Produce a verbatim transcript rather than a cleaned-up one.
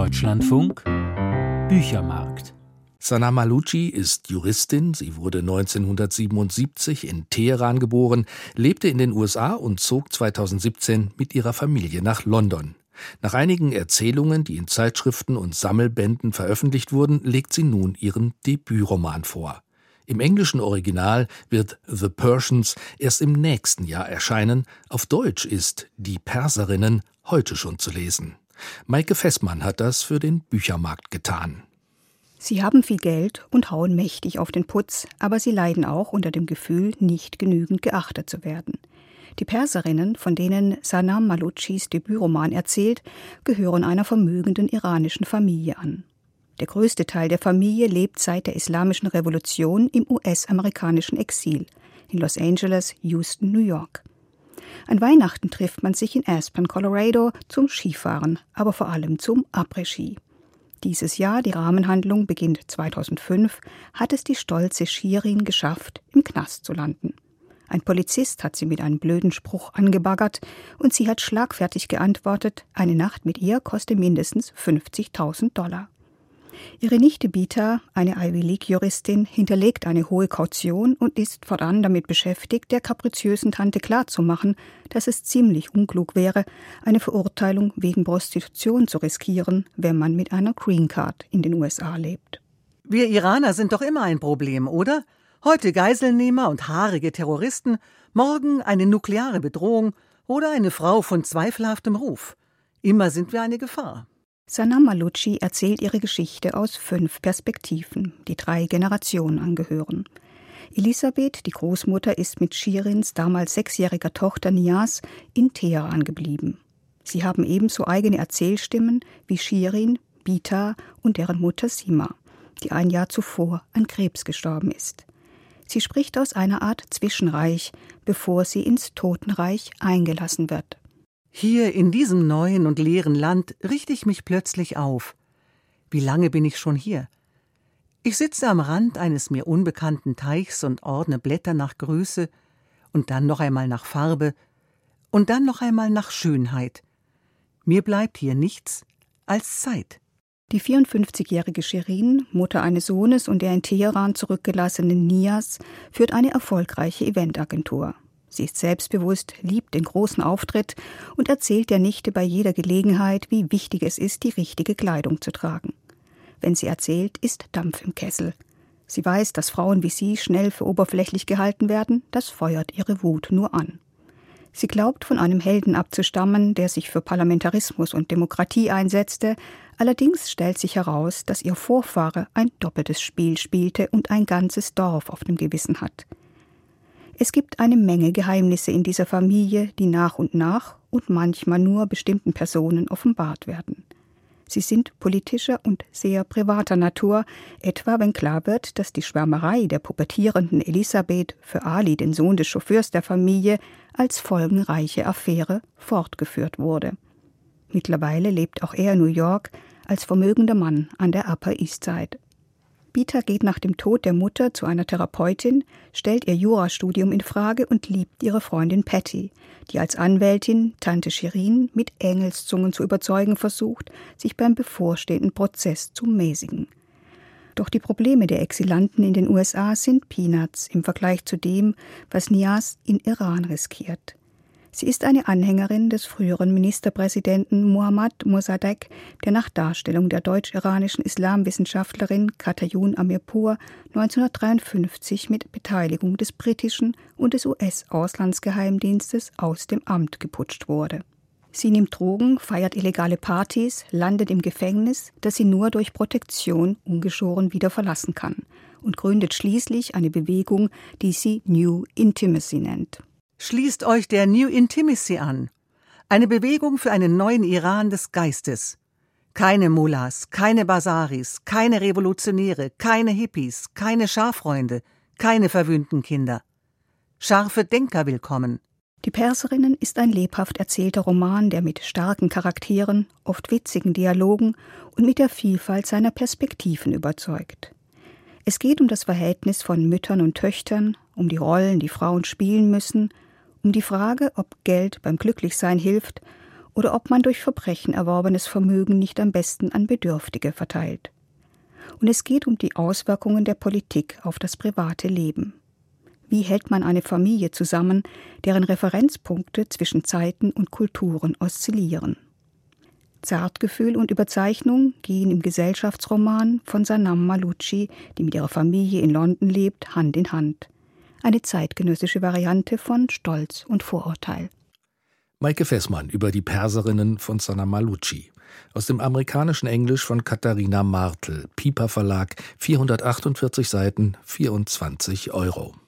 Deutschlandfunk Büchermarkt. Sanam Malucci ist Juristin. Sie wurde neunzehnhundertsiebenundsiebzig in Teheran geboren, lebte in den U S A und zog zweitausendsiebzehn mit ihrer Familie nach London. Nach einigen Erzählungen, die in Zeitschriften und Sammelbänden veröffentlicht wurden, legt sie nun ihren Debütroman vor. Im englischen Original wird The Persians erst im nächsten Jahr erscheinen. Auf Deutsch ist Die Perserinnen heute schon zu lesen. Maike Fessmann hat das für den Büchermarkt getan. Sie haben viel Geld und hauen mächtig auf den Putz, aber sie leiden auch unter dem Gefühl, nicht genügend geachtet zu werden. Die Perserinnen, von denen Sanam Maluccis Debütroman erzählt, gehören einer vermögenden iranischen Familie an. Der größte Teil der Familie lebt seit der Islamischen Revolution im U S-amerikanischen Exil, in Los Angeles, Houston, New York. An Weihnachten trifft man sich in Aspen, Colorado, zum Skifahren, aber vor allem zum Après-Ski. Dieses Jahr, die Rahmenhandlung beginnt zweitausendfünf, hat es die stolze Shirin geschafft, im Knast zu landen. Ein Polizist hat sie mit einem blöden Spruch angebaggert und sie hat schlagfertig geantwortet, eine Nacht mit ihr koste mindestens fünfzigtausend Dollar. Ihre Nichte Bita, eine Ivy League-Juristin, hinterlegt eine hohe Kaution und ist fortan damit beschäftigt, der kapriziösen Tante klarzumachen, dass es ziemlich unklug wäre, eine Verurteilung wegen Prostitution zu riskieren, wenn man mit einer Green Card in den U S A lebt. Wir Iraner sind doch immer ein Problem, oder? Heute Geiselnehmer und haarige Terroristen, morgen eine nukleare Bedrohung oder eine Frau von zweifelhaftem Ruf. Immer sind wir eine Gefahr. Sanam Malucci erzählt ihre Geschichte aus fünf Perspektiven, die drei Generationen angehören. Elisabeth, die Großmutter, ist mit Shirins damals sechsjähriger Tochter Niaz in Teheran geblieben. Sie haben ebenso eigene Erzählstimmen wie Shirin, Bita und deren Mutter Sima, die ein Jahr zuvor an Krebs gestorben ist. Sie spricht aus einer Art Zwischenreich, bevor sie ins Totenreich eingelassen wird. Hier in diesem neuen und leeren Land richte ich mich plötzlich auf. Wie lange bin ich schon hier? Ich sitze am Rand eines mir unbekannten Teichs und ordne Blätter nach Größe und dann noch einmal nach Farbe und dann noch einmal nach Schönheit. Mir bleibt hier nichts als Zeit. Die vierundfünfzigjährige Shirin, Mutter eines Sohnes und der in Teheran zurückgelassenen Niaz, führt eine erfolgreiche Eventagentur. Sie ist selbstbewusst, liebt den großen Auftritt und erzählt der Nichte bei jeder Gelegenheit, wie wichtig es ist, die richtige Kleidung zu tragen. Wenn sie erzählt, ist Dampf im Kessel. Sie weiß, dass Frauen wie sie schnell für oberflächlich gehalten werden, das feuert ihre Wut nur an. Sie glaubt, von einem Helden abzustammen, der sich für Parlamentarismus und Demokratie einsetzte, allerdings stellt sich heraus, dass ihr Vorfahre ein doppeltes Spiel spielte und ein ganzes Dorf auf dem Gewissen hat. Es gibt eine Menge Geheimnisse in dieser Familie, die nach und nach und manchmal nur bestimmten Personen offenbart werden. Sie sind politischer und sehr privater Natur, etwa wenn klar wird, dass die Schwärmerei der pubertierenden Elisabeth für Ali, den Sohn des Chauffeurs der Familie, als folgenreiche Affäre fortgeführt wurde. Mittlerweile lebt auch er in New York als vermögender Mann an der Upper East Side. Bita geht nach dem Tod der Mutter zu einer Therapeutin, stellt ihr Jurastudium in Frage und liebt ihre Freundin Patty, die als Anwältin Tante Shirin mit Engelszungen zu überzeugen versucht, sich beim bevorstehenden Prozess zu mäßigen. Doch die Probleme der Exilanten in den U S A sind Peanuts im Vergleich zu dem, was Niaz in Iran riskiert. Sie ist eine Anhängerin des früheren Ministerpräsidenten Mohammad Mossadegh, der nach Darstellung der deutsch-iranischen Islamwissenschaftlerin Katayun Amirpour neunzehnhundertdreiundfünfzig mit Beteiligung des britischen und des U S-Auslandsgeheimdienstes aus dem Amt geputscht wurde. Sie nimmt Drogen, feiert illegale Partys, landet im Gefängnis, das sie nur durch Protektion ungeschoren wieder verlassen kann, und gründet schließlich eine Bewegung, die sie New Intimacy nennt. Schließt euch der New Intimacy an. Eine Bewegung für einen neuen Iran des Geistes. Keine Mullahs, keine Basaris, keine Revolutionäre, keine Hippies, keine Scharfreunde, keine verwöhnten Kinder. Scharfe Denker willkommen. Die Perserinnen ist ein lebhaft erzählter Roman, der mit starken Charakteren, oft witzigen Dialogen und mit der Vielfalt seiner Perspektiven überzeugt. Es geht um das Verhältnis von Müttern und Töchtern, um die Rollen, die Frauen spielen müssen, um die Frage, ob Geld beim Glücklichsein hilft oder ob man durch Verbrechen erworbenes Vermögen nicht am besten an Bedürftige verteilt. Und es geht um die Auswirkungen der Politik auf das private Leben. Wie hält man eine Familie zusammen, deren Referenzpunkte zwischen Zeiten und Kulturen oszillieren? Zartgefühl und Überzeichnung gehen im Gesellschaftsroman von Sanam Malucci, die mit ihrer Familie in London lebt, Hand in Hand. Eine zeitgenössische Variante von Stolz und Vorurteil. Maike Fessmann über die Perserinnen von Sanam Malucci. Aus dem amerikanischen Englisch von Katharina Martel, Piper Verlag, vierhundertachtundvierzig Seiten, vierundzwanzig Euro.